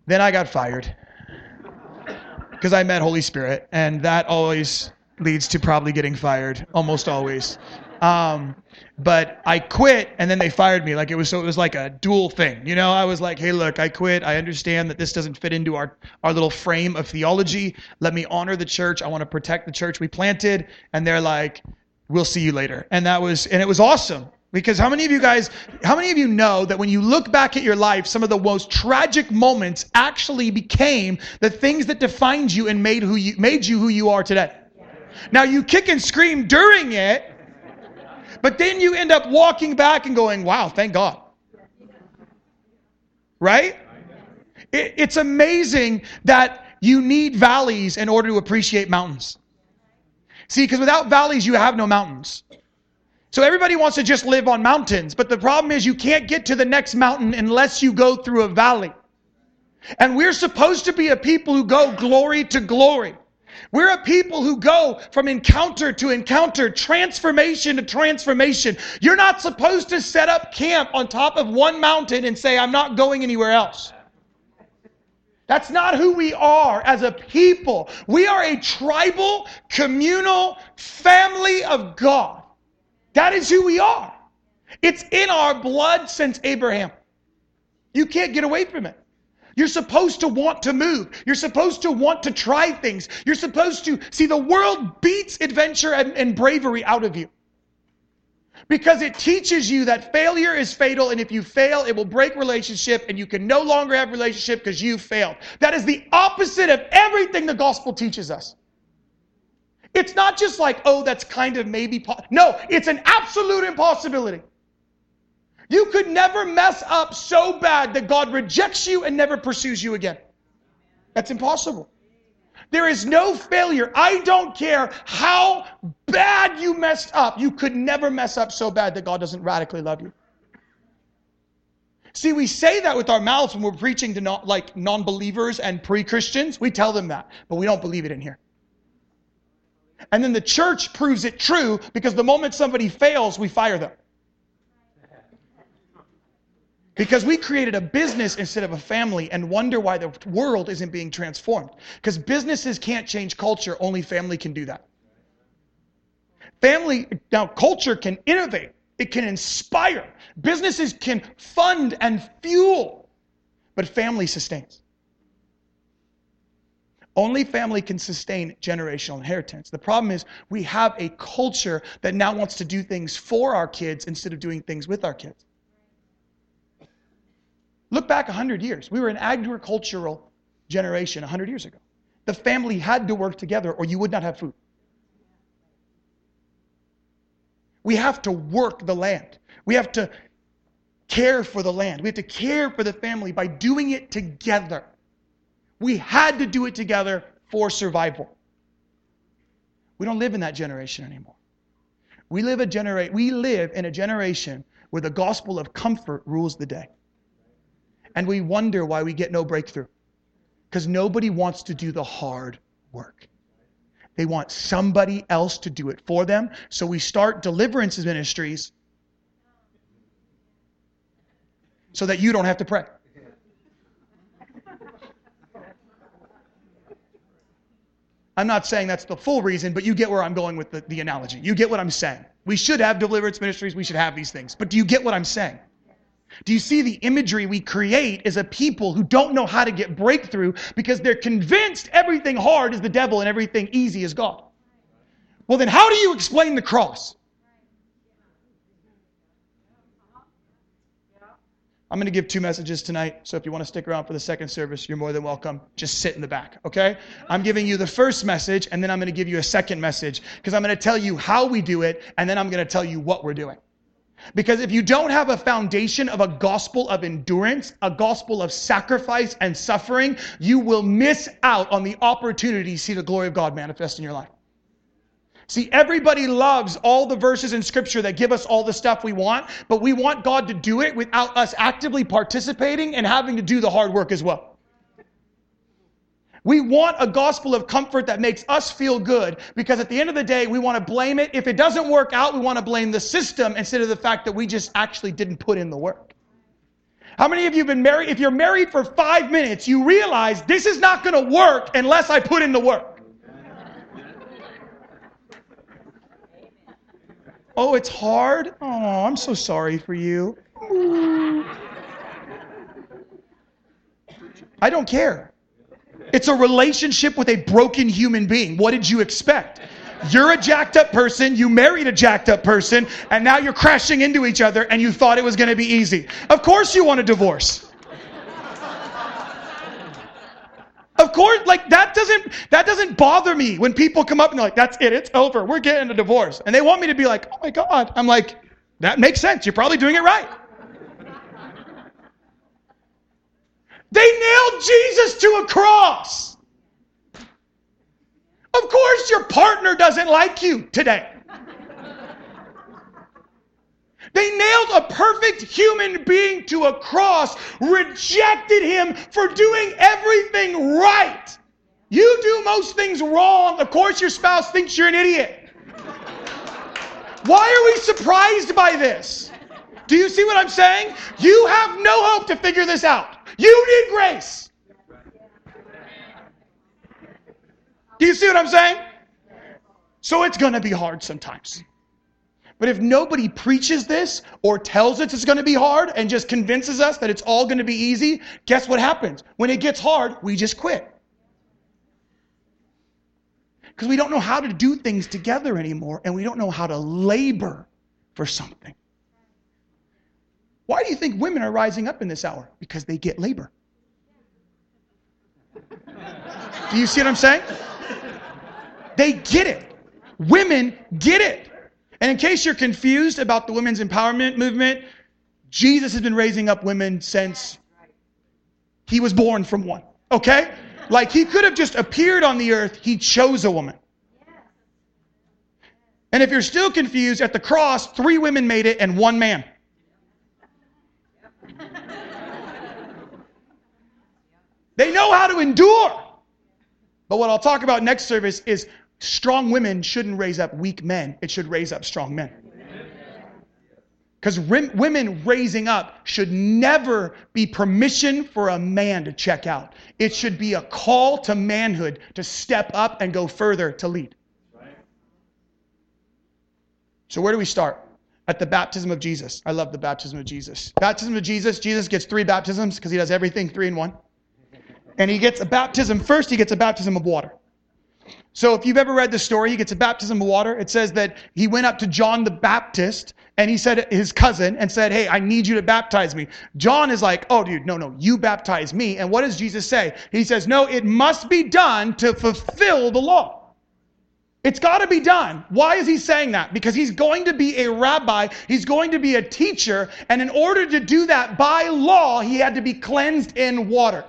Then I got fired because I met Holy Spirit, and that always leads to probably getting fired, almost always. But I quit, and then they fired me. It was like a dual thing. I was like, hey, look, I quit. I understand that this doesn't fit into our little frame of theology. Let me honor the church. I want to protect the church we planted. And they're like, we'll see you later. And it was awesome. Because how many of you know that when you look back at your life, some of the most tragic moments actually became the things that defined you and made you who you are today? Now you kick and scream during it, but then you end up walking back and going, wow, thank God. Right? It's amazing that you need valleys in order to appreciate mountains. See, because without valleys, you have no mountains. So everybody wants to just live on mountains, but the problem is you can't get to the next mountain unless you go through a valley. And we're supposed to be a people who go glory to glory. We're a people who go from encounter to encounter, transformation to transformation. You're not supposed to set up camp on top of one mountain and say, I'm not going anywhere else. That's not who we are as a people. We are a tribal, communal family of God. That is who we are. It's in our blood since Abraham. You can't get away from it. You're supposed to want to move. You're supposed to want to try things. You're supposed to see the world beats adventure and bravery out of you. Because it teaches you that failure is fatal, and if you fail, it will break relationship, and you can no longer have relationship because you failed. That is the opposite of everything the gospel teaches us. It's not just like, oh, that's kind of maybe. No, it's an absolute impossibility. You could never mess up so bad that God rejects you and never pursues you again. That's impossible. There is no failure. I don't care how bad you messed up. You could never mess up so bad that God doesn't radically love you. See, we say that with our mouths when we're preaching to non-believers and pre-Christians. We tell them that, but we don't believe it in here. And then the church proves it true because the moment somebody fails, we fire them. Because we created a business instead of a family and wonder why the world isn't being transformed. Because businesses can't change culture, only family can do that. Culture can innovate, it can inspire. Businesses can fund and fuel, but family sustains. Only family can sustain generational inheritance. The problem is we have a culture that now wants to do things for our kids instead of doing things with our kids. Look back 100 years. We were an agricultural generation 100 years ago. The family had to work together or you would not have food. We have to work the land. We have to care for the land. We have to care for the family by doing it together. We had to do it together for survival. We don't live in that generation anymore. We live in a generation where the gospel of comfort rules the day. And we wonder why we get no breakthrough. Because nobody wants to do the hard work. They want somebody else to do it for them. So we start deliverance ministries so that you don't have to pray. I'm not saying that's the full reason, but you get where I'm going with the analogy. You get what I'm saying. We should have deliverance ministries. We should have these things. But do you get what I'm saying? Do you see the imagery we create as a people who don't know how to get breakthrough because they're convinced everything hard is the devil and everything easy is God? Well, then how do you explain the cross? I'm going to give 2 messages tonight, so if you want to stick around for the second service, you're more than welcome. Just sit in the back, okay? I'm giving you the first message, and then I'm going to give you a second message, because I'm going to tell you how we do it, and then I'm going to tell you what we're doing. Because if you don't have a foundation of a gospel of endurance, a gospel of sacrifice and suffering, you will miss out on the opportunity to see the glory of God manifest in your life. See, everybody loves all the verses in Scripture that give us all the stuff we want, but we want God to do it without us actively participating and having to do the hard work as well. We want a gospel of comfort that makes us feel good, because at the end of the day, we want to blame it. If it doesn't work out, we want to blame the system instead of the fact that we just actually didn't put in the work. How many of you have been married? If you're married for 5 minutes, you realize this is not going to work unless I put in the work. Oh, it's hard? Oh, I'm so sorry for you. Ooh. I don't care. It's a relationship with a broken human being. What did you expect? You're a jacked up person, you married a jacked up person, and now you're crashing into each other and you thought it was going to be easy. Of course you want a divorce. Of course, like that doesn't bother me when people come up and they're like, that's it, it's over, we're getting a divorce. And they want me to be like, oh my God. I'm like, that makes sense, you're probably doing it right. They nailed Jesus to a cross. Of course your partner doesn't like you today. They nailed a perfect human being to a cross, rejected him for doing everything right. You do most things wrong. Of course your spouse thinks you're an idiot. Why are we surprised by this? Do you see what I'm saying? You have no hope to figure this out. You need grace. Do you see what I'm saying? So it's going to be hard sometimes. But if nobody preaches this or tells us it's going to be hard and just convinces us that it's all going to be easy, guess what happens? When it gets hard, we just quit. Because we don't know how to do things together anymore, and we don't know how to labor for something. Why do you think women are rising up in this hour? Because they get labor. Do you see what I'm saying? They get it. Women get it. And in case you're confused about the women's empowerment movement, Jesus has been raising up women since he was born from one. Okay? Like he could have just appeared on the earth. He chose a woman. And if you're still confused, at the cross, 3 women made it and 1 man. They know how to endure. But what I'll talk about next service is strong women shouldn't raise up weak men. It should raise up strong men. Because women raising up should never be permission for a man to check out. It should be a call to manhood to step up and go further to lead. So where do we start? At the baptism of Jesus. I love the baptism of Jesus. Baptism of Jesus. Jesus gets 3 baptisms because he does everything 3 in 1. And he gets a baptism. First, he gets a baptism of water. So if you've ever read the story, he gets a baptism of water. It says that he went up to John the Baptist and he said, his cousin, and said, hey, I need you to baptize me. John is like, oh, dude, no, you baptize me. And what does Jesus say? He says, no, it must be done to fulfill the law. It's got to be done. Why is he saying that? Because he's going to be a rabbi. He's going to be a teacher. And in order to do that by law, he had to be cleansed in water.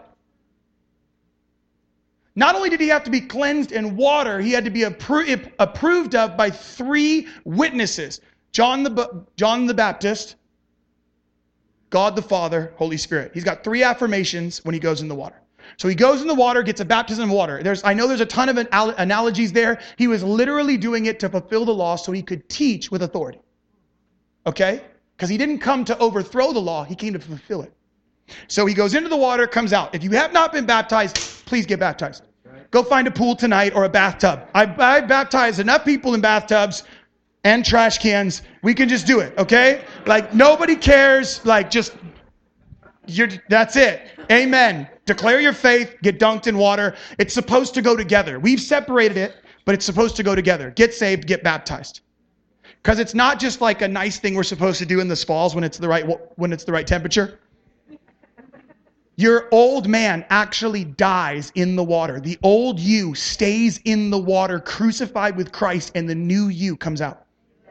Not only did he have to be cleansed in water, he had to be approved of by 3 witnesses. John the Baptist, God the Father, Holy Spirit. He's got 3 affirmations when he goes in the water. So he goes in the water, gets a baptism of water. I know there's a ton of analogies there. He was literally doing it to fulfill the law so he could teach with authority. Okay? Because he didn't come to overthrow the law. He came to fulfill it. So he goes into the water, comes out. If you have not been baptized, please get baptized. Go find a pool tonight or a bathtub. I baptized enough people in bathtubs and trash cans. We can just do it, okay? Like nobody cares. Like that's it. Amen. Declare your faith. Get dunked in water. It's supposed to go together. We've separated it, but it's supposed to go together. Get saved, get baptized. Because it's not just like a nice thing we're supposed to do in the falls when it's the right temperature. Your old man actually dies in the water. The old you stays in the water, crucified with Christ, and the new you comes out.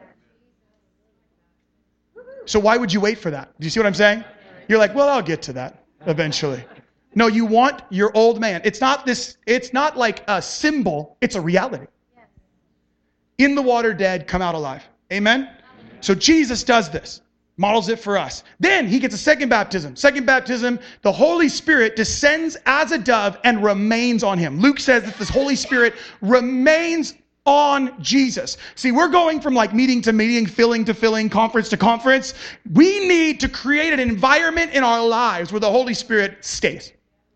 So why would you wait for that? Do you see what I'm saying? You're like, well, I'll get to that eventually. No, you want your old man. It's not like a symbol, it's a reality. In the water dead, come out alive. Amen? So Jesus does this. Models it for us. Then he gets a second baptism. Second baptism, the Holy Spirit descends as a dove and remains on him. Luke says that this Holy Spirit remains on Jesus. See, we're going from like meeting to meeting, filling to filling, conference to conference. We need to create an environment in our lives where the Holy Spirit stays.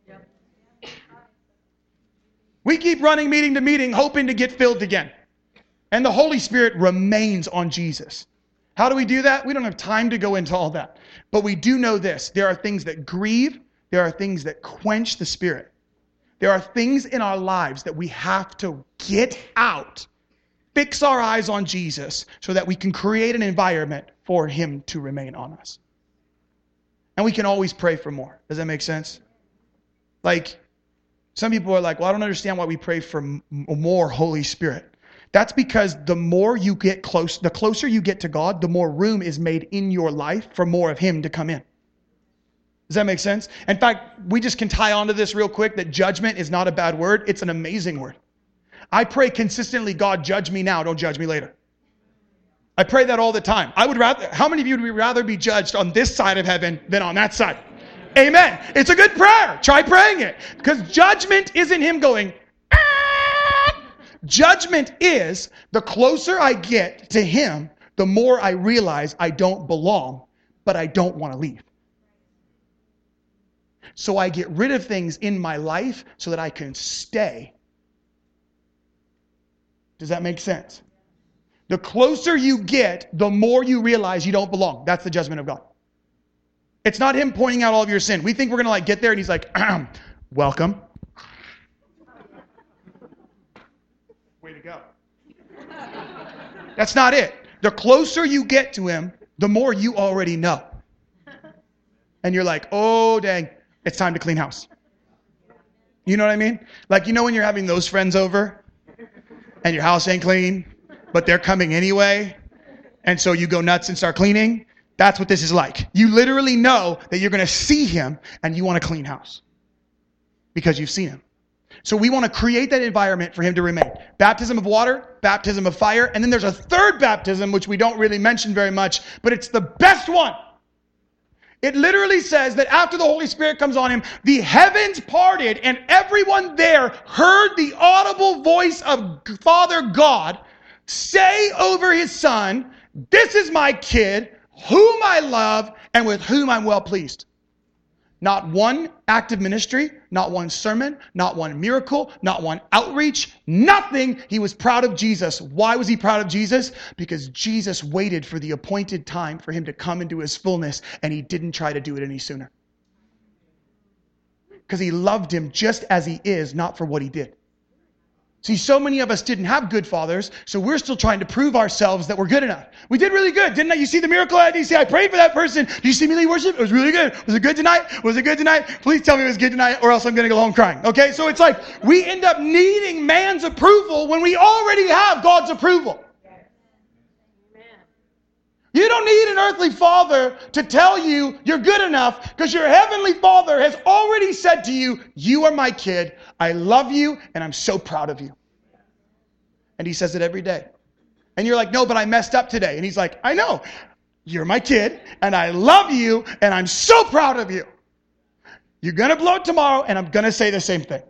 We keep running meeting to meeting, hoping to get filled again. And the Holy Spirit remains on Jesus. How do we do that? We don't have time to go into all that. But we do know this. There are things that grieve. There are things that quench the Spirit. There are things in our lives that we have to get out. Fix our eyes on Jesus so that we can create an environment for Him to remain on us. And we can always pray for more. Does that make sense? Like, some people are like, well, I don't understand why we pray for more Holy Spirit. That's because the more you get close, the closer you get to God, the more room is made in your life for more of Him to come in. Does that make sense? In fact, we just can tie onto this real quick that judgment is not a bad word. It's an amazing word. I pray consistently, God, judge me now, don't judge me later. I pray that all the time. How many of you would rather be judged on this side of heaven than on that side? Amen. It's a good prayer. Try praying it. Because judgment isn't Him going, judgment is the closer I get to Him, the more I realize I don't belong, but I don't want to leave. So I get rid of things in my life so that I can stay. Does that make sense? The closer you get, the more you realize you don't belong. That's the judgment of God. It's not Him pointing out all of your sin. We think we're going to get there and He's like, welcome. Way to go. That's not it. The closer you get to Him, the more you already know. And you're like, oh, dang, it's time to clean house. You know what I mean? Like, when you're having those friends over and your house ain't clean, but they're coming anyway, and so you go nuts and start cleaning. That's what this is like. You literally know that you're going to see Him and you want to clean house because you've seen Him. So we want to create that environment for Him to remain. Baptism of water, baptism of fire, and then there's a third baptism, which we don't really mention very much, but it's the best one. It literally says that after the Holy Spirit comes on Him, the heavens parted and everyone there heard the audible voice of Father God say over His Son, "This is my kid, whom I love and with whom I'm well pleased." Not one act of ministry, not one sermon, not one miracle, not one outreach, nothing. He was proud of Jesus. Why was He proud of Jesus? Because Jesus waited for the appointed time for Him to come into His fullness, and He didn't try to do it any sooner. Because He loved Him just as He is, not for what He did. See, so many of us didn't have good fathers, so we're still trying to prove ourselves that we're good enough. We did really good, didn't I? You see the miracle at DC? I prayed for that person. Did you see me lead worship? It was really good. Was it good tonight? Was it good tonight? Please tell me it was good tonight, or else I'm going to go home crying. Okay, so it's like we end up needing man's approval when we already have God's approval. You don't need an earthly father to tell you you're good enough, because your heavenly Father has already said to you, "You are my kid. I love you and I'm so proud of you." And He says it every day. And you're like, "No, but I messed up today." And He's like, "I know. You're my kid and I love you and I'm so proud of you. You're going to blow it tomorrow and I'm going to say the same thing."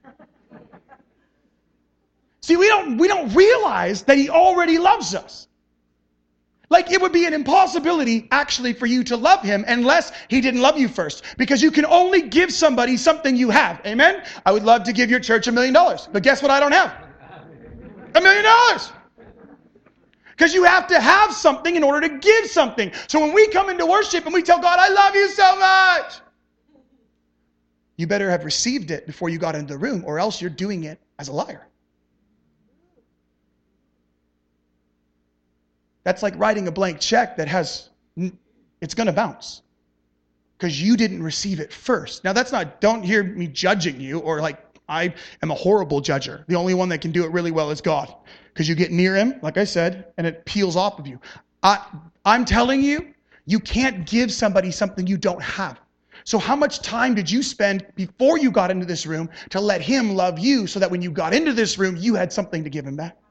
See, we don't realize that He already loves us. Like, it would be an impossibility, actually, for you to love Him unless He didn't love you first. Because you can only give somebody something you have. Amen? I would love to give your church $1 million. But guess what I don't have? $1 million. Because you have to have something in order to give something. So when we come into worship and we tell God, "I love you so much," you better have received it before you got into the room, or else you're doing it as a liar. That's like writing a blank check that it's going to bounce because you didn't receive it first. Now, don't hear me judging you, or like I am a horrible judger. The only one that can do it really well is God, because you get near Him, like I said, and it peels off of you. I'm telling you, you can't give somebody something you don't have. So how much time did you spend before you got into this room to let Him love you so that when you got into this room, you had something to give Him back?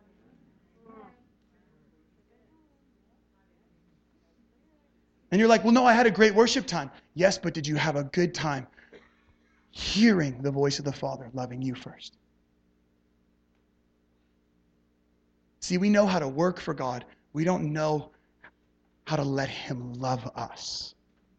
And you're like, "Well, no, I had a great worship time." Yes, but did you have a good time hearing the voice of the Father loving you first? See, we know how to work for God. We don't know how to let him love us.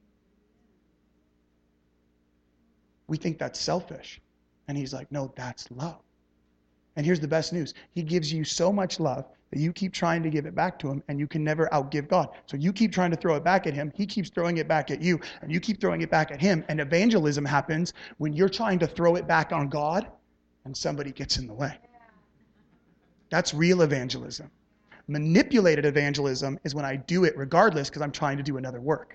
We think that's selfish. And he's like, no, that's love. And here's the best news. He gives you so much love that you keep trying to give it back to him, and you can never outgive God. So you keep trying to throw it back at him. He keeps throwing it back at you, and you keep throwing it back at him. And evangelism happens when you're trying to throw it back on God and somebody gets in the way. That's real evangelism. Manipulated evangelism is when I do it regardless because I'm trying to do another work.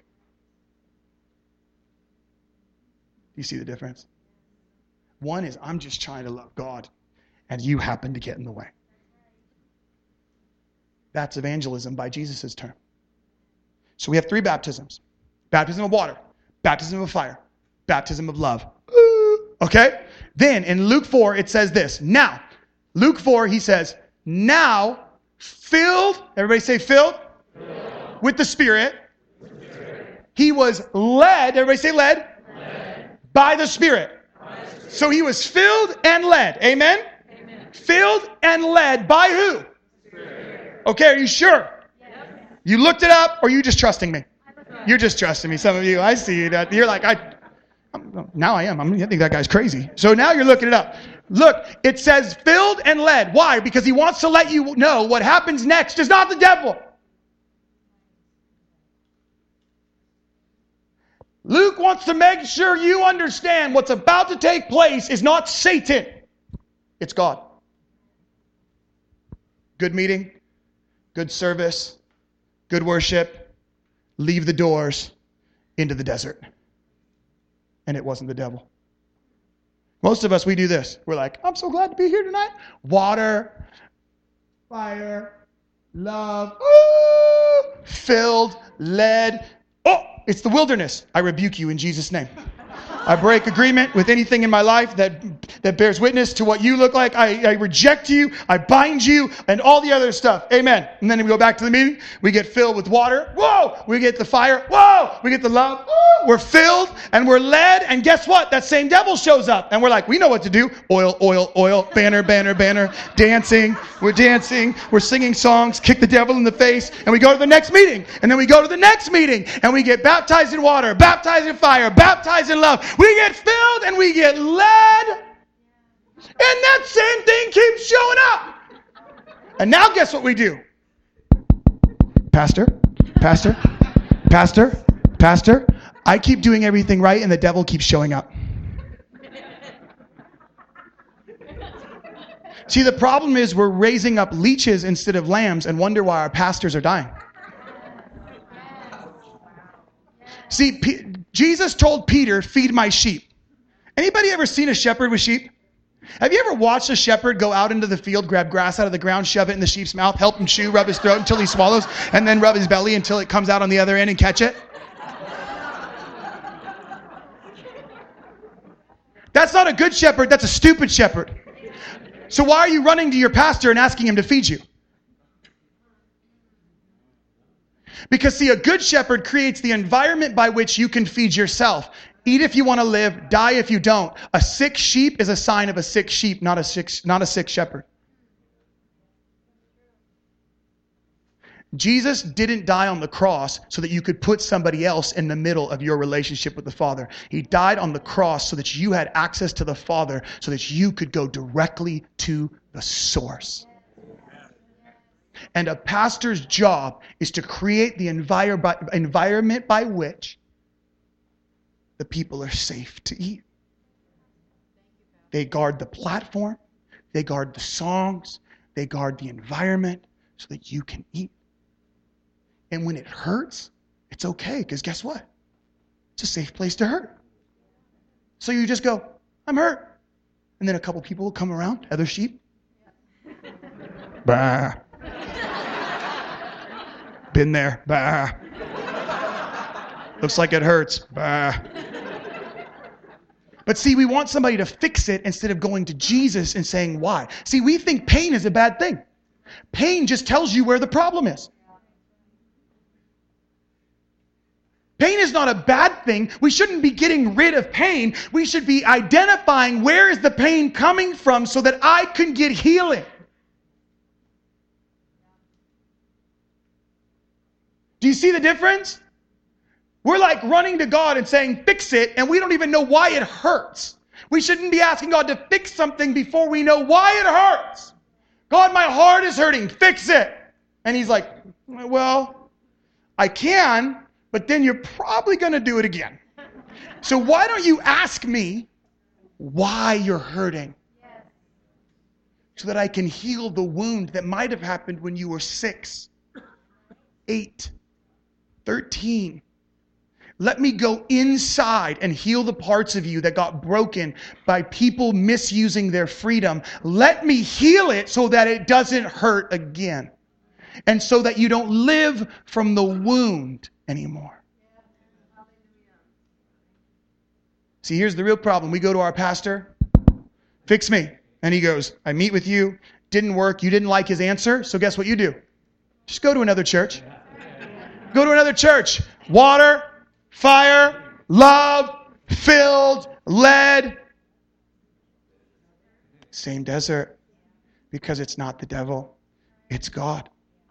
You see the difference? One is I'm just trying to love God, and you happen to get in the way. That's evangelism by Jesus' term. So we have 3 baptisms. Baptism of water, baptism of fire, baptism of love. Okay? Then in Luke 4, it says this. Now, Luke 4, he says, now filled, everybody say filled, with the Spirit. He was led, everybody say led, by the Spirit. So he was filled and led. Amen? Filled and led by who? Okay, are you sure? Yes. You looked it up, or are you just trusting me? You're just trusting me. Some of you, I see you. You're like, now I am. I think that guy's crazy. So now you're looking it up. Look, it says filled and led. Why? Because he wants to let you know what happens next is not the devil. Luke wants to make sure you understand what's about to take place is not Satan. It's God. Good meeting. Good service, good worship, leave the doors into the desert. And it wasn't the devil. Most of us, we do this. We're like, I'm so glad to be here tonight. Water, fire, love, filled, led. Oh, it's the wilderness. I rebuke you in Jesus' name. I break agreement with anything in my life that bears witness to what you look like. I reject you. I bind you and all the other stuff. Amen. And then we go back to the meeting. We get filled with water. Whoa! We get the fire. Whoa! We get the love. Whoa! We're filled and we're led. And guess what? That same devil shows up. And we're like, we know what to do. Oil, oil, oil. Banner, banner, banner. Dancing. We're dancing. We're singing songs. Kick the devil in the face. And we go to the next meeting. And then we go to the next meeting. And we get baptized in water. Baptized in fire. Baptized in love. We get filled and we get led. And that same thing keeps showing up. And now guess what we do? Pastor, I keep doing everything right and the devil keeps showing up. See, the problem is we're raising up leeches instead of lambs and wonder why our pastors are dying. See, Jesus told Peter, feed my sheep. Anybody ever seen a shepherd with sheep? Have you ever watched a shepherd go out into the field, grab grass out of the ground, shove it in the sheep's mouth, help him chew, rub his throat until he swallows, and then rub his belly until it comes out on the other end and catch it? That's not a good shepherd, that's a stupid shepherd. So why are you running to your pastor and asking him to feed you? Because, see, a good shepherd creates the environment by which you can feed yourself. Eat if you want to live, die if you don't. A sick sheep is a sign of a sick sheep, not a sick shepherd. Jesus didn't die on the cross so that you could put somebody else in the middle of your relationship with the Father. He died on the cross so that you had access to the Father, so that you could go directly to the source. And a pastor's job is to create the environment by which the people are safe to eat. They guard the platform. They guard the songs. They guard the environment so that you can eat. And when it hurts, it's okay, because guess what? It's a safe place to hurt. So you just go, I'm hurt. And then a couple people will come around, other sheep. Bah. Been there. Bah. Looks like it hurts. Bah. But see, we want somebody to fix it instead of going to Jesus and saying why. See, we think pain is a bad thing. Pain just tells you where the problem is. Pain is not a bad thing. We shouldn't be getting rid of pain. We should be identifying where is the pain coming from so that I can get healing. Do you see the difference? We're like running to God and saying, fix it, and we don't even know why it hurts. We shouldn't be asking God to fix something before we know why it hurts. God, my heart is hurting. Fix it. And he's like, well, I can, but then you're probably going to do it again. So why don't you ask me why you're hurting? So that I can heal the wound that might have happened when you were 6, 8, 13. Let me go inside and heal the parts of you that got broken by people misusing their freedom. Let me heal it so that it doesn't hurt again. And so that you don't live from the wound anymore. See, here's the real problem. We go to our pastor, fix me. And he goes, I meet with you, didn't work, you didn't like his answer, so guess what you do? Just go to another church. Go to another church. Water, fire, love, filled, led. Same desert. Because it's not the devil, it's God.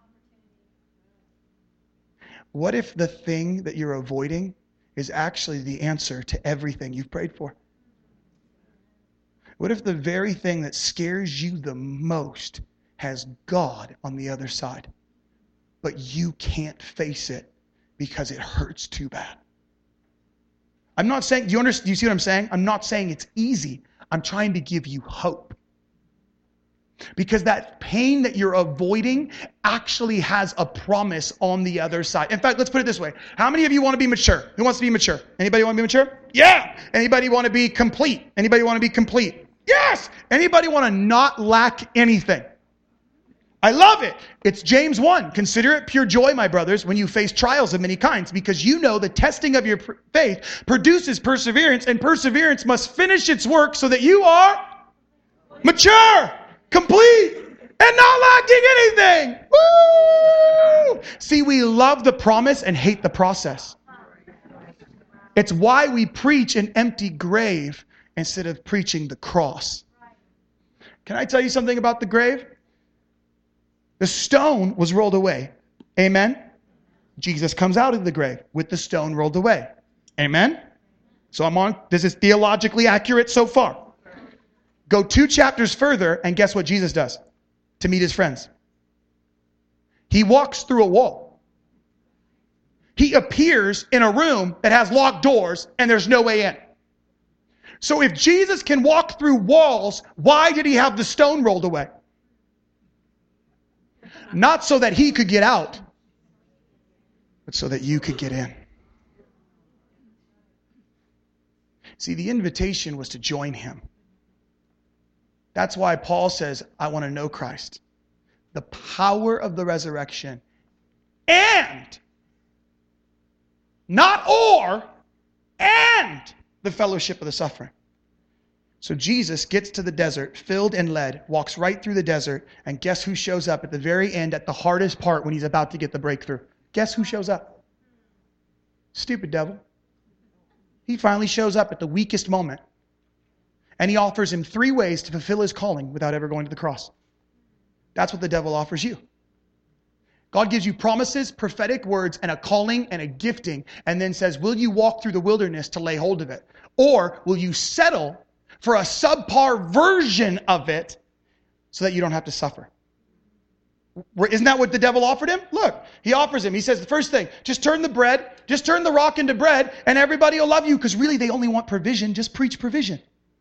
What if the thing that you're avoiding is actually the answer to everything you've prayed for? What if the very thing that scares you the most has God on the other side, but you can't face it because it hurts too bad? I'm not saying, do you see what I'm saying? I'm not saying it's easy. I'm trying to give you hope. Because that pain that you're avoiding actually has a promise on the other side. In fact, let's put it this way. How many of you want to be mature? Who wants to be mature? Anybody want to be mature? Yeah. Anybody want to be complete? Anybody want to be complete? Yes. Anybody want to not lack anything? I love it. It's James 1. Consider it pure joy, my brothers, when you face trials of many kinds, because you know the testing of your faith produces perseverance, and perseverance must finish its work so that you are mature, complete, and not lacking anything. Woo! See, we love the promise and hate the process. It's why we preach an empty grave instead of preaching the cross. Can I tell you something about the grave? The stone was rolled away. Amen? Jesus comes out of the grave with the stone rolled away. Amen? So this is theologically accurate so far. Go 2 chapters further, and guess what Jesus does to meet his friends? He walks through a wall. He appears in a room that has locked doors, and there's no way in. So if Jesus can walk through walls, why did he have the stone rolled away? Not so that he could get out, but so that you could get in. See, the invitation was to join him. That's why Paul says, I want to know Christ, the power of the resurrection, and, not or, and the fellowship of the suffering. So Jesus gets to the desert, filled and led, walks right through the desert, and guess who shows up at the very end, at the hardest part when he's about to get the breakthrough? Guess who shows up? Stupid devil. He finally shows up at the weakest moment. And he offers him 3 ways to fulfill his calling without ever going to the cross. That's what the devil offers you. God gives you promises, prophetic words, and a calling and a gifting, and then says, will you walk through the wilderness to lay hold of it? Or will you settle for a subpar version of it so that you don't have to suffer? Isn't that what the devil offered him? Look, he offers him. He says the first thing, just turn the rock into bread, and everybody will love you, because really they only want provision. Just preach provision.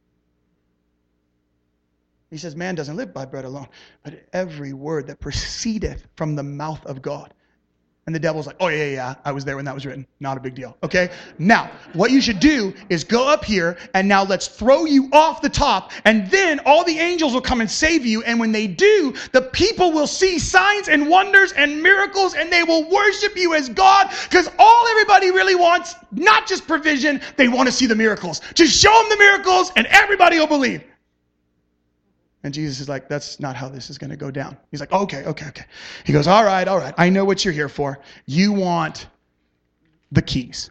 He says, man doesn't live by bread alone, but every word that proceedeth from the mouth of God. And the devil's like, oh yeah, I was there when that was written. Not a big deal, okay? Now, what you should do is go up here, and now let's throw you off the top, and then all the angels will come and save you, and when they do, the people will see signs and wonders and miracles, and they will worship you as God, because all everybody really wants, not just provision, they want to see the miracles. Just show them the miracles, and everybody will believe. And Jesus is like, that's not how this is going to go down. He's like, okay. He goes, all right. I know what you're here for. You want the keys.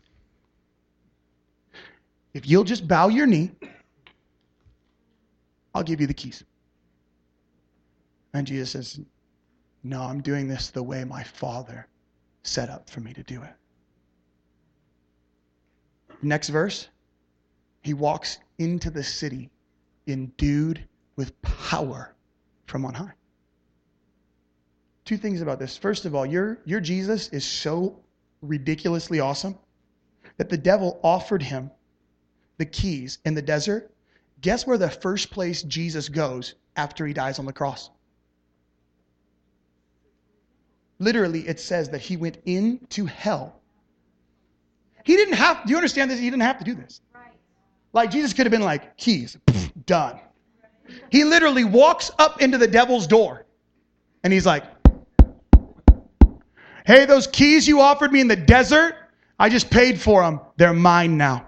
If you'll just bow your knee, I'll give you the keys. And Jesus says, no, I'm doing this the way my Father set up for me to do it. Next verse. He walks into the city endued with power from on high. Two things about this. First of all, your Jesus is so ridiculously awesome that the devil offered him the keys in the desert. Guess where the first place Jesus goes after he dies on the cross? Literally, it says that he went into hell. He didn't have, do you understand this? He didn't have to do this. Like Jesus could have been like, keys, done. He literally walks up into the devil's door and he's like, hey, those keys you offered me in the desert, I just paid for them. They're mine now.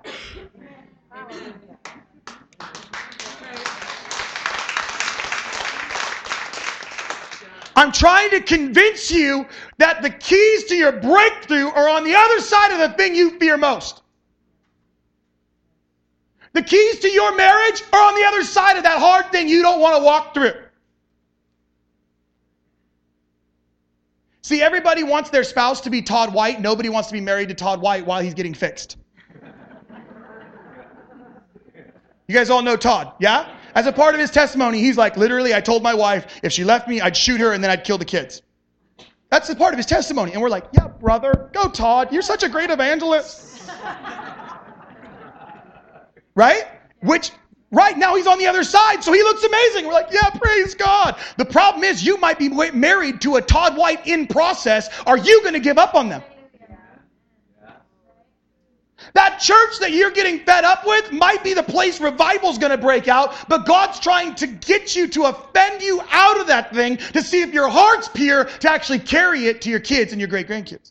I'm trying to convince you that the keys to your breakthrough are on the other side of the thing you fear most. The keys to your marriage are on the other side of that hard thing you don't want to walk through. See, everybody wants their spouse to be Todd White. Nobody wants to be married to Todd White while he's getting fixed. You guys all know Todd, yeah? As a part of his testimony, he's like, literally, I told my wife, if she left me, I'd shoot her and then I'd kill the kids. That's a part of his testimony. And we're like, yeah, brother, go Todd. You're such a great evangelist. Right? Which, right now he's on the other side, so he looks amazing. We're like, yeah, praise God. The problem is you might be married to a Todd White in process. Are you going to give up on them? That church that you're getting fed up with might be the place revival's going to break out, but God's trying to get you to offend you out of that thing to see if your heart's pure to actually carry it to your kids and your great-grandkids.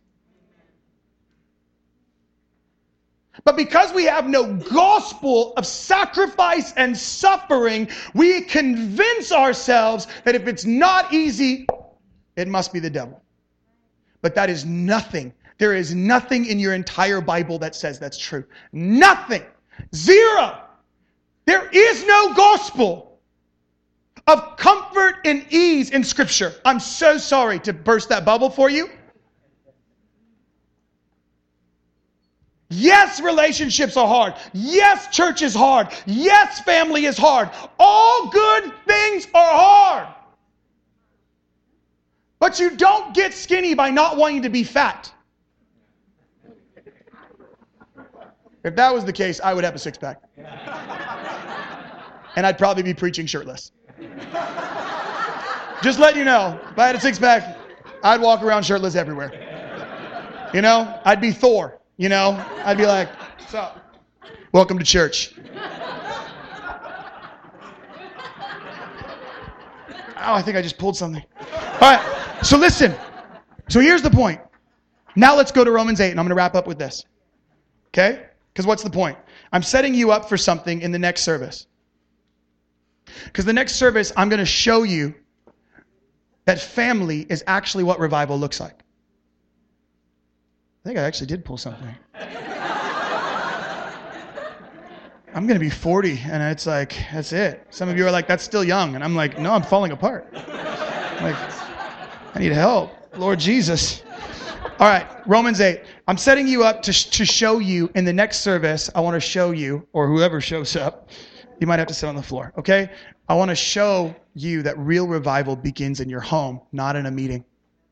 But because we have no gospel of sacrifice and suffering, we convince ourselves that if it's not easy, it must be the devil. But that is nothing. There is nothing in your entire Bible that says that's true. Nothing. Zero. There is no gospel of comfort and ease in Scripture. I'm so sorry to burst that bubble for you. Yes, relationships are hard. Yes, church is hard. Yes, family is hard. All good things are hard. But you don't get skinny by not wanting to be fat. If that was the case, I would have a six-pack. And I'd probably be preaching shirtless. Just letting you know, if I had a six-pack, I'd walk around shirtless everywhere. You know, I'd be Thor. You know, I'd be like, what's up? Welcome to church. Oh, I think I just pulled something. All right, so listen. So here's the point. Now let's go to Romans 8, and I'm going to wrap up with this. Okay? Because what's the point? I'm setting you up for something in the next service. Because the next service, I'm going to show you that family is actually what revival looks like. I think I actually did pull something. I'm going to be 40, and it's like, that's it. Some of you are like, that's still young. And I'm like, no, I'm falling apart. Like, I need help. Lord Jesus. All right, Romans 8. I'm setting you up to show you in the next service. I want to show you, or whoever shows up, you might have to sit on the floor, okay? I want to show you that real revival begins in your home, not in a meeting.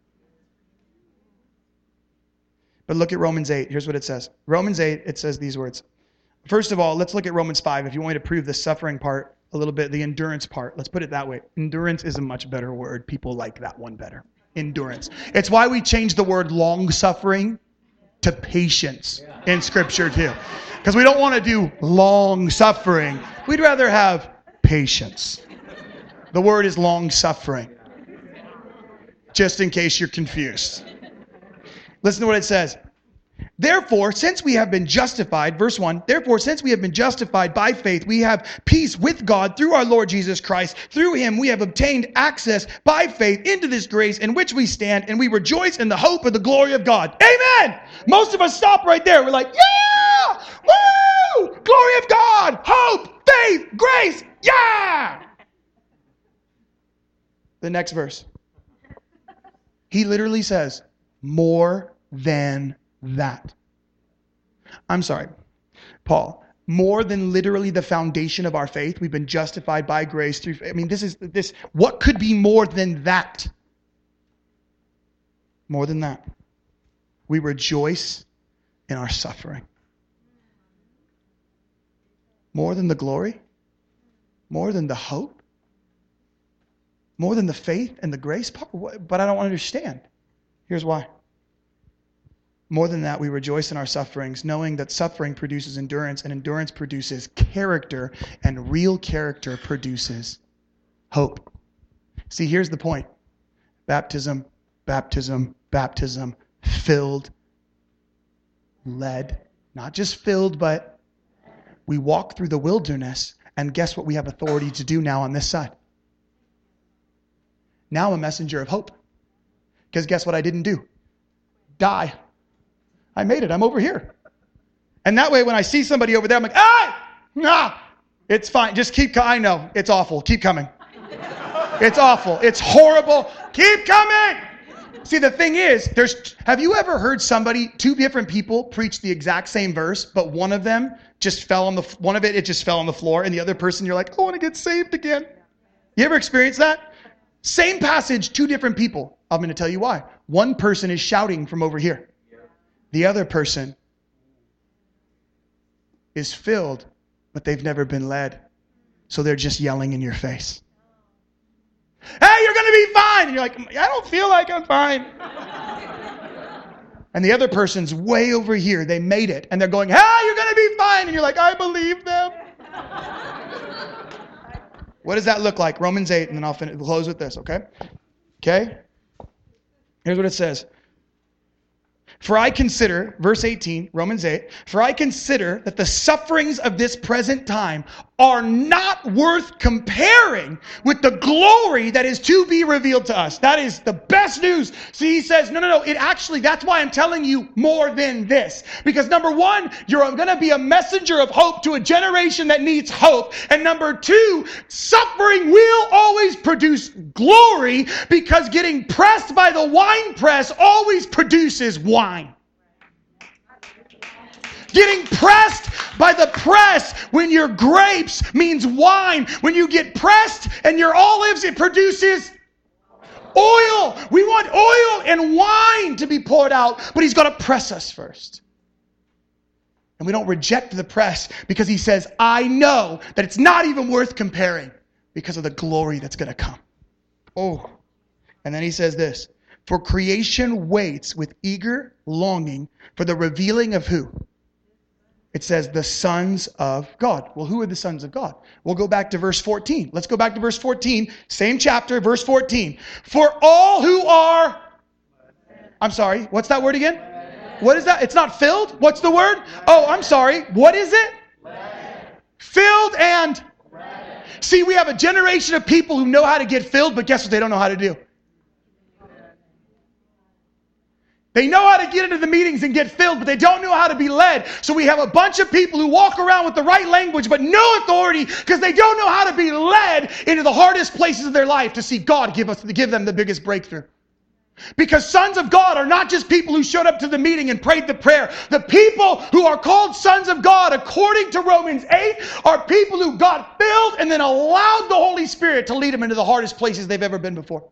But look at Romans 8. Here's what it says. Romans 8, it says these words. First of all, let's look at Romans 5. If you want me to prove the suffering part a little bit, the endurance part. Let's put it that way. Endurance is a much better word. People like that one better. Endurance. It's why we changed the word long-suffering to patience in Scripture too. Because we don't want to do long-suffering. We'd rather have patience. The word is long-suffering. Just in case you're confused. Listen to what it says. Therefore, since we have been justified, verse 1, therefore, since we have been justified by faith, we have peace with God through our Lord Jesus Christ. Through him, we have obtained access by faith into this grace in which we stand, and we rejoice in the hope of the glory of God. Amen! Most of us stop right there. We're like, yeah! Woo! Glory of God! Hope! Faith! Grace! Yeah! The next verse. He literally says, more than that. I'm sorry, Paul. More than literally the foundation of our faith. We've been justified by grace through. I mean, this. What could be more than that? More than that. We rejoice in our suffering. More than the glory. More than the hope. More than the faith and the grace. But I don't understand. Here's why. More than that, we rejoice in our sufferings, knowing that suffering produces endurance, and endurance produces character, and real character produces hope. See, here's the point. Baptism, baptism, baptism, filled, led. Not just filled, but we walk through the wilderness, and guess what we have authority to do now on this side? Now I'm a messenger of hope. Because guess what I didn't do? Die. I made it. I'm over here. And that way when I see somebody over there, I'm like, hey! Nah! It's fine. Just keep coming. I know. It's awful. Keep coming. It's awful. It's horrible. Keep coming! See, the thing is, have you ever heard two different people preach the exact same verse, but one of them just fell on the floor, and the other person, you're like, I want to get saved again. You ever experienced that? Same passage, two different people. I'm going to tell you why. One person is shouting from over here. The other person is filled, but they've never been led. So they're just yelling in your face. Hey, you're going to be fine. And you're like, I don't feel like I'm fine. And the other person's way over here. They made it. And they're going, hey, you're going to be fine. And you're like, I believe them. What does that look like? Romans 8, and then I'll close with this, okay? Okay? Here's what it says. For I consider, verse 18, Romans 8, for I consider that the sufferings of this present time are not worth comparing with the glory that is to be revealed to us. That is the best news. See, he says, no, that's why I'm telling you more than this. Because number one, you're going to be a messenger of hope to a generation that needs hope. And number two, suffering will always produce glory, because getting pressed by the wine press always produces wine. Getting pressed by the press when your grapes means wine. When you get pressed and your olives, it produces oil. We want oil and wine to be poured out, but he's got to press us first. And we don't reject the press because he says, I know that it's not even worth comparing because of the glory that's going to come. Oh, and then he says this, for creation waits with eager longing for the revealing of who? It says the sons of God. Well, who are the sons of God? We'll go back to verse 14. Let's go back to verse 14. Same chapter, verse 14. For all who are... I'm sorry, what's that word again? What is that? It's not filled? What's the word? Oh, I'm sorry. What is it? Filled and... See, we have a generation of people who know how to get filled, but guess what they don't know how to do? They know how to get into the meetings and get filled, but they don't know how to be led. So we have a bunch of people who walk around with the right language, but no authority, because they don't know how to be led into the hardest places of their life to see God give them the biggest breakthrough. Because sons of God are not just people who showed up to the meeting and prayed the prayer. The people who are called sons of God, according to Romans 8, are people who got filled and then allowed the Holy Spirit to lead them into the hardest places they've ever been before.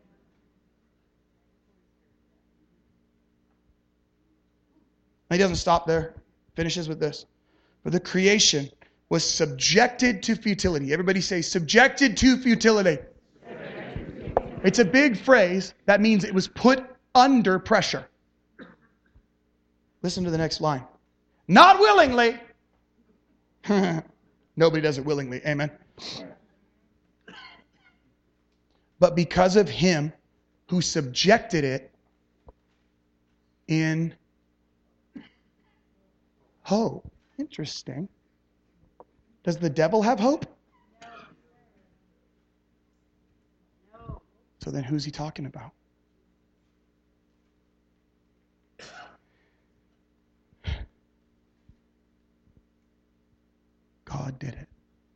He doesn't stop there. Finishes with this. For the creation was subjected to futility. Everybody say, subjected to futility. It's a big phrase. That means it was put under pressure. Listen to the next line. Not willingly. Nobody does it willingly. Amen. But because of him who subjected it in hope. Interesting. Does the devil have hope? No. So then who's he talking about? God did it.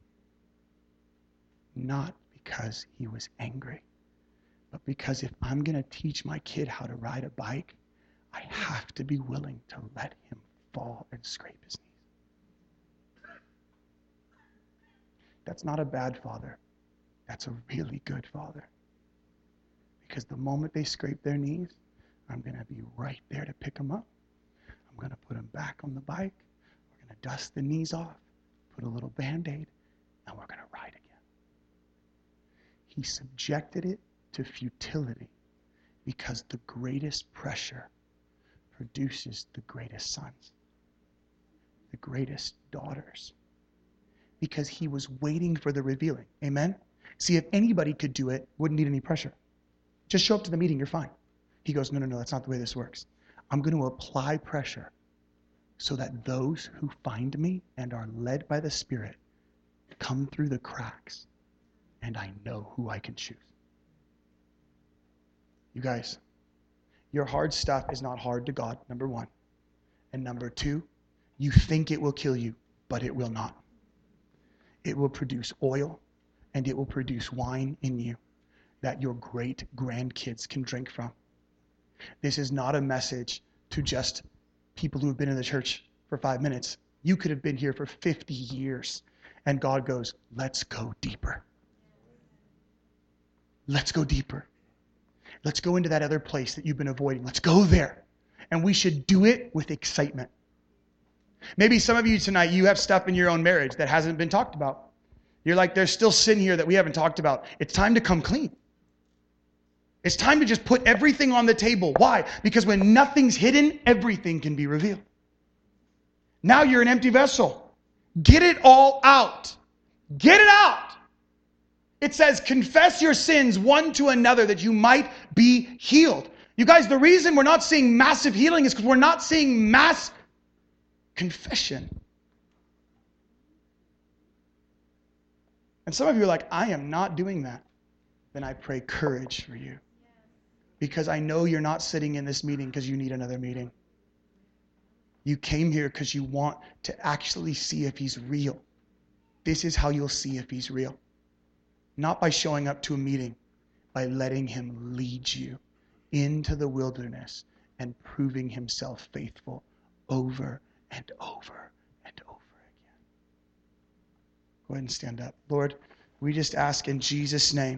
Not because he was angry, but because if I'm going to teach my kid how to ride a bike, I have to be willing to let him fall and scrape his knees. That's not a bad father. That's a really good father. Because the moment they scrape their knees, I'm going to be right there to pick them up. I'm going to put them back on the bike. We're going to dust the knees off, put a little Band-Aid, and we're going to ride again. He subjected it to futility because the greatest pressure produces the greatest sons, the greatest daughters, because he was waiting for the revealing. Amen? See, if anybody could do it, wouldn't need any pressure. Just show up to the meeting, you're fine. He goes, no, that's not the way this works. I'm going to apply pressure so that those who find me and are led by the Spirit come through the cracks, and I know who I can choose. You guys, your hard stuff is not hard to God, number one. And number two, you think it will kill you, but it will not. It will produce oil, and it will produce wine in you that your great grandkids can drink from. This is not a message to just people who have been in the church for 5 minutes. You could have been here for 50 years. And God goes, let's go deeper. Let's go deeper. Let's go into that other place that you've been avoiding. Let's go there. And we should do it with excitement. Maybe some of you tonight, you have stuff in your own marriage that hasn't been talked about. You're like, there's still sin here that we haven't talked about. It's time to come clean. It's time to just put everything on the table. Why? Because when nothing's hidden, everything can be revealed. Now you're an empty vessel. Get it all out. Get it out. It says, confess your sins one to another that you might be healed. You guys, the reason we're not seeing massive healing is because we're not seeing mass confession. And some of you are like, I am not doing that. Then I pray courage for you. Because I know you're not sitting in this meeting because you need another meeting. You came here because you want to actually see if he's real. This is how you'll see if he's real. Not by showing up to a meeting, by letting him lead you into the wilderness and proving himself faithful over and over and over again. Go ahead and stand up. Lord, we just ask in Jesus' name,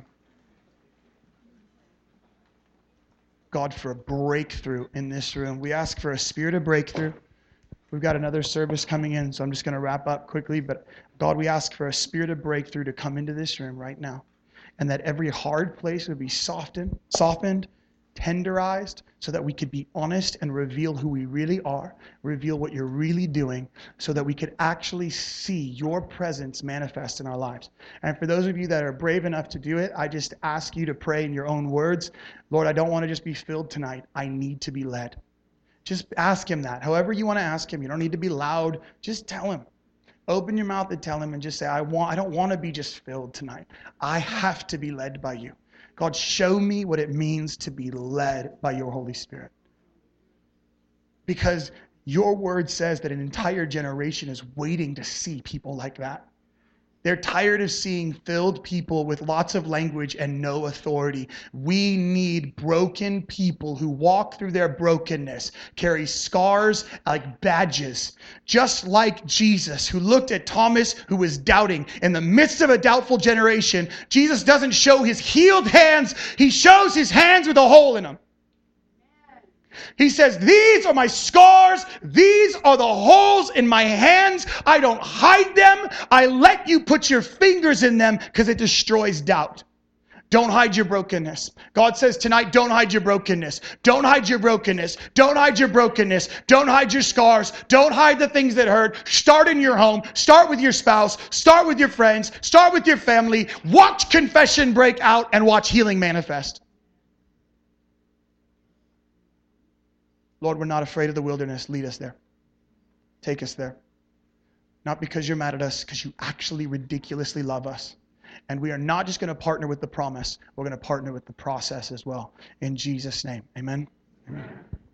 God, for a breakthrough in this room. We ask for a spirit of breakthrough. We've got another service coming in, so I'm just going to wrap up quickly. But God, we ask for a spirit of breakthrough to come into this room right now. And that every hard place would be softened, tenderized, so that we could be honest and reveal who we really are, reveal what you're really doing, so that we could actually see your presence manifest in our lives. And for those of you that are brave enough to do it, I just ask you to pray in your own words. Lord, I don't want to just be filled tonight. I need to be led. Just ask him that. However you want to ask him. You don't need to be loud. Just tell him. Open your mouth and tell him and just say, I don't want to be just filled tonight. I have to be led by you. God, show me what it means to be led by your Holy Spirit. Because your word says that an entire generation is waiting to see people like that. They're tired of seeing filled people with lots of language and no authority. We need broken people who walk through their brokenness, carry scars like badges, just like Jesus, who looked at Thomas, who was doubting. In the midst of a doubtful generation, Jesus doesn't show his healed hands. He shows his hands with a hole in them. He says, these are my scars. These are the holes in my hands. I don't hide them. I let you put your fingers in them because it destroys doubt. Don't hide your brokenness. God says tonight, don't hide your brokenness. Don't hide your brokenness. Don't hide your brokenness. Don't hide your scars. Don't hide the things that hurt. Start in your home. Start with your spouse. Start with your friends. Start with your family. Watch confession break out and watch healing manifest. Lord, we're not afraid of the wilderness. Lead us there. Take us there. Not because you're mad at us, because you actually ridiculously love us. And we are not just going to partner with the promise. We're going to partner with the process as well. In Jesus' name. Amen. Amen.